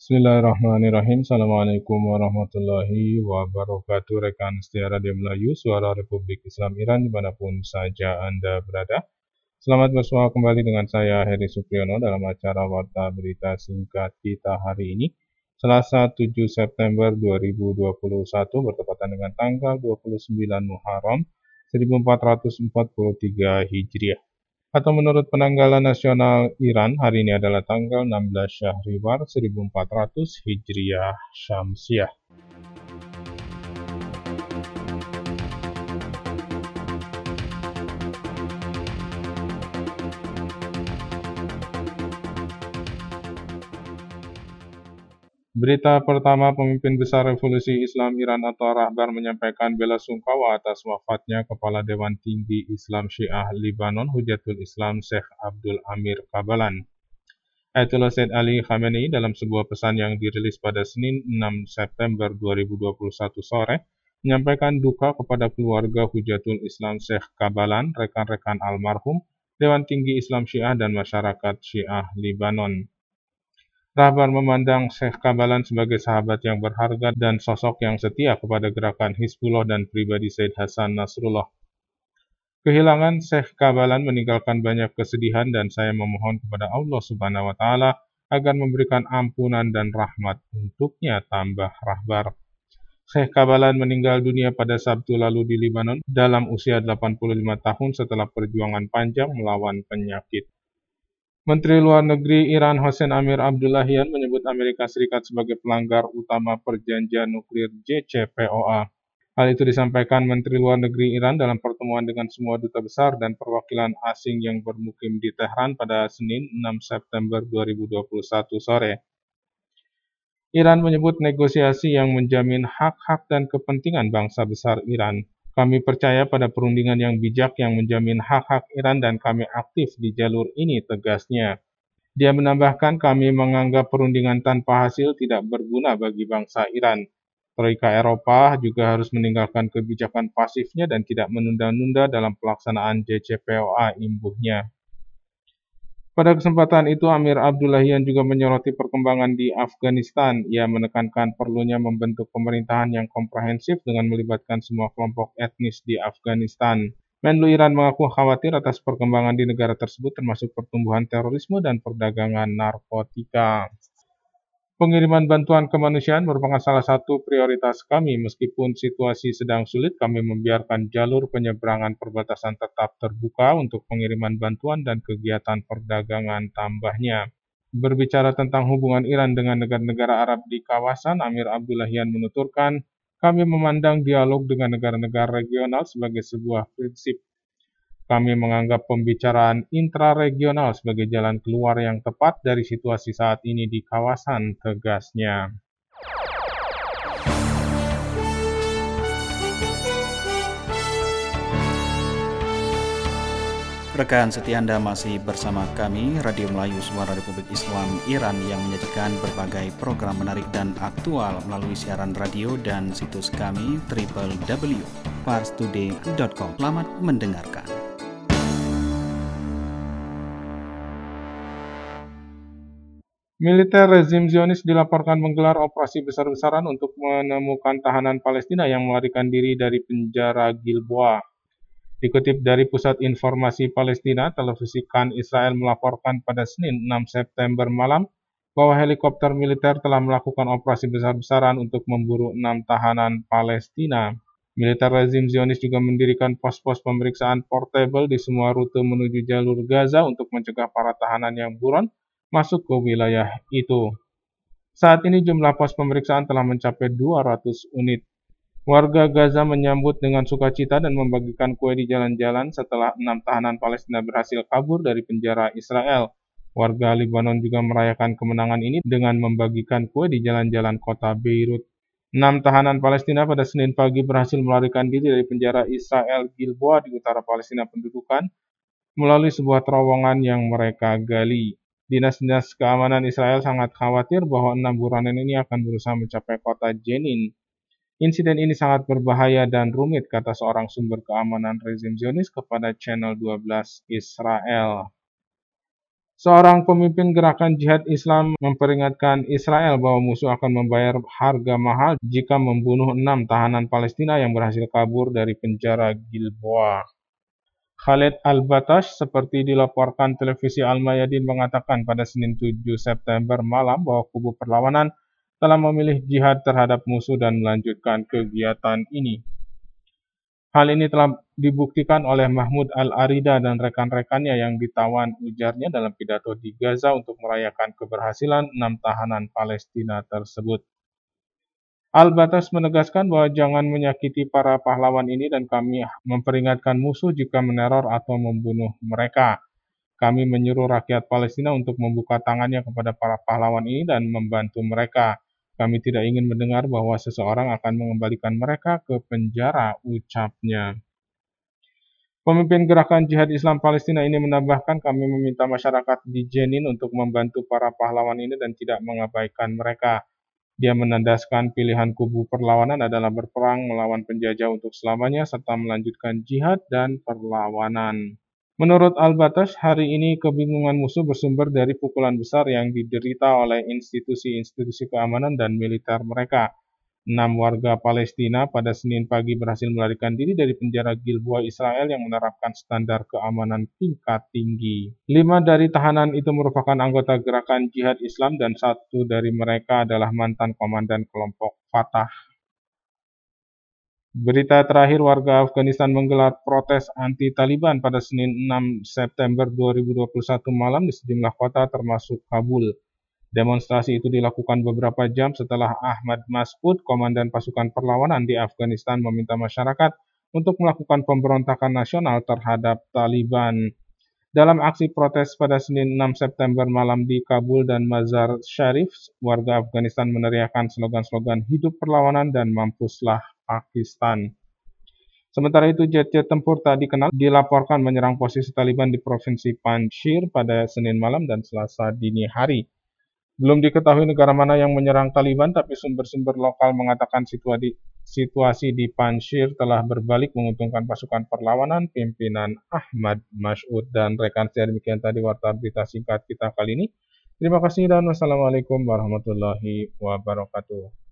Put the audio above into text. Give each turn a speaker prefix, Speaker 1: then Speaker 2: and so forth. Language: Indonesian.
Speaker 1: Bismillahirrahmanirrahim. Assalamualaikum warahmatullahi wabarakatuh. Rekan setia Radio Melayu, Suara Republik Islam Iran dimanapun saja Anda berada. Selamat bersua kembali dengan saya Heri Supriyono dalam acara Warta Berita Singkat kita hari ini, Selasa 7 September 2021 bertepatan dengan tanggal 29 Muharram 1443 Hijriah. Atau menurut penanggalan nasional Iran, hari ini adalah tanggal 16 Syahriwar 1400 Hijriah Syamsiah. Berita pertama, pemimpin besar Revolusi Islam Iran atau Rahbar menyampaikan bela sungkawa atas wafatnya Kepala Dewan Tinggi Islam Syiah Libanon Hujatul Islam Syekh Abdul Amir Kabalan. Ayatollah Said Ali Khamenei dalam sebuah pesan yang dirilis pada Senin 6 September 2021 sore menyampaikan duka kepada keluarga Hujatul Islam Syekh Kabalan, rekan-rekan almarhum, Dewan Tinggi Islam Syiah dan masyarakat Syiah Libanon. Rahbar memandang Syekh Kabalan sebagai sahabat yang berharga dan sosok yang setia kepada gerakan Hizbullah dan pribadi Said Hasan Nasrullah. Kehilangan Syekh Kabalan meninggalkan banyak kesedihan dan saya memohon kepada Allah Subhanahu wa Ta'ala agar memberikan ampunan dan rahmat untuknya, tambah Rahbar. Syekh Kabalan meninggal dunia pada Sabtu lalu di Libanon dalam usia 85 tahun setelah perjuangan panjang melawan penyakit. Menteri Luar Negeri Iran Hossein Amir Abdullahian menyebut Amerika Serikat sebagai pelanggar utama perjanjian nuklir JCPOA. Hal itu disampaikan Menteri Luar Negeri Iran dalam pertemuan dengan semua duta besar dan perwakilan asing yang bermukim di Tehran pada Senin 6 September 2021 sore. Iran menyebut negosiasi yang menjamin hak-hak dan kepentingan bangsa besar Iran. Kami percaya pada perundingan yang bijak yang menjamin hak-hak Iran dan kami aktif di jalur ini, tegasnya. Dia menambahkan kami menganggap perundingan tanpa hasil tidak berguna bagi bangsa Iran. Troika Eropa juga harus meninggalkan kebijakan pasifnya dan tidak menunda-nunda dalam pelaksanaan JCPOA, imbuhnya. Pada kesempatan itu, Amir Abdullahian juga menyoroti perkembangan di Afghanistan. Ia menekankan perlunya membentuk pemerintahan yang komprehensif dengan melibatkan semua kelompok etnis di Afghanistan. Menlu Iran mengaku khawatir atas perkembangan di negara tersebut termasuk pertumbuhan terorisme dan perdagangan narkotika. Pengiriman bantuan kemanusiaan merupakan salah satu prioritas kami. Meskipun situasi sedang sulit, kami membiarkan jalur penyeberangan perbatasan tetap terbuka untuk pengiriman bantuan dan kegiatan perdagangan, tambahnya. Berbicara tentang hubungan Iran dengan negara-negara Arab di kawasan, Amir Abdullahian menuturkan, kami memandang dialog dengan negara-negara regional sebagai sebuah prinsip. Kami menganggap pembicaraan intraregional sebagai jalan keluar yang tepat dari situasi saat ini di kawasan, tegasnya.
Speaker 2: Rekan setia Anda masih bersama kami, Radio Melayu Suara Republik Islam Iran yang menyajikan berbagai program menarik dan aktual melalui siaran radio dan situs kami www.parstoday.com. Selamat mendengarkan.
Speaker 1: Militer rezim Zionis dilaporkan menggelar operasi besar-besaran untuk menemukan tahanan Palestina yang melarikan diri dari penjara Gilboa. Dikutip dari Pusat Informasi Palestina, televisi Kan Israel melaporkan pada Senin 6 September malam bahwa helikopter militer telah melakukan operasi besar-besaran untuk memburu 6 tahanan Palestina. Militer rezim Zionis juga mendirikan pos-pos pemeriksaan portable di semua rute menuju jalur Gaza untuk mencegah para tahanan yang buron masuk ke wilayah itu. Saat ini jumlah pos pemeriksaan telah mencapai 200 unit. Warga Gaza menyambut dengan sukacita dan membagikan kue di jalan-jalan setelah 6 tahanan Palestina berhasil kabur dari penjara Israel. Warga Libanon juga merayakan kemenangan ini dengan membagikan kue di jalan-jalan kota Beirut. 6 tahanan Palestina pada Senin pagi berhasil melarikan diri dari penjara Israel Gilboa di utara Palestina pendudukan melalui sebuah terowongan yang mereka gali. Dinas-dinas keamanan Israel sangat khawatir bahwa 6 buronan ini akan berusaha mencapai kota Jenin. Insiden ini sangat berbahaya dan rumit, kata seorang sumber keamanan rezim Zionis kepada Channel 12 Israel. Seorang pemimpin gerakan jihad Islam memperingatkan Israel bahwa musuh akan membayar harga mahal jika membunuh 6 tahanan Palestina yang berhasil kabur dari penjara Gilboa. Khaled Al-Batash, seperti dilaporkan televisi Al-Mayadin, mengatakan pada Senin 7 September malam bahwa kubu perlawanan telah memilih jihad terhadap musuh dan melanjutkan kegiatan ini. Hal ini telah dibuktikan oleh Mahmud Al-Arida dan rekan-rekannya yang ditawan, ujarnya dalam pidato di Gaza untuk merayakan keberhasilan 6 tahanan Palestina tersebut. Al-Batas menegaskan bahwa jangan menyakiti para pahlawan ini dan kami memperingatkan musuh jika meneror atau membunuh mereka. Kami menyuruh rakyat Palestina untuk membuka tangannya kepada para pahlawan ini dan membantu mereka. Kami tidak ingin mendengar bahwa seseorang akan mengembalikan mereka ke penjara, ucapnya. Pemimpin gerakan jihad Islam Palestina ini menambahkan, kami meminta masyarakat di Jenin untuk membantu para pahlawan ini dan tidak mengabaikan mereka. Dia menandaskan pilihan kubu perlawanan adalah berperang melawan penjajah untuk selamanya serta melanjutkan jihad dan perlawanan. Menurut Al-Batash, hari ini kebingungan musuh bersumber dari pukulan besar yang diderita oleh institusi-institusi keamanan dan militer mereka. 6 warga Palestina pada Senin pagi berhasil melarikan diri dari penjara Gilboa Israel yang menerapkan standar keamanan tingkat tinggi. 5 dari tahanan itu merupakan anggota gerakan jihad Islam dan 1 dari mereka adalah mantan komandan kelompok Fatah. Berita terakhir, warga Afghanistan menggelar protes anti-Taliban pada Senin 6 September 2021 malam di sejumlah kota termasuk Kabul. Demonstrasi itu dilakukan beberapa jam setelah Ahmad Mas'ud, komandan pasukan perlawanan di Afghanistan, meminta masyarakat untuk melakukan pemberontakan nasional terhadap Taliban. Dalam aksi protes pada Senin 6 September malam di Kabul dan Mazar Sharif, warga Afghanistan meneriakkan slogan-slogan hidup perlawanan dan mampuslah Pakistan. Sementara itu, jet-jet tempur tak dikenal dilaporkan menyerang posisi Taliban di Provinsi Panjshir pada Senin malam dan Selasa dini hari. Belum diketahui negara mana yang menyerang Taliban, tapi sumber-sumber lokal mengatakan situasi di Panjshir telah berbalik menguntungkan pasukan perlawanan pimpinan Ahmad Mas'ud. Dan rekan saya, demikian tadi warta berita singkat kita kali ini. Terima kasih dan wassalamualaikum warahmatullahi wabarakatuh.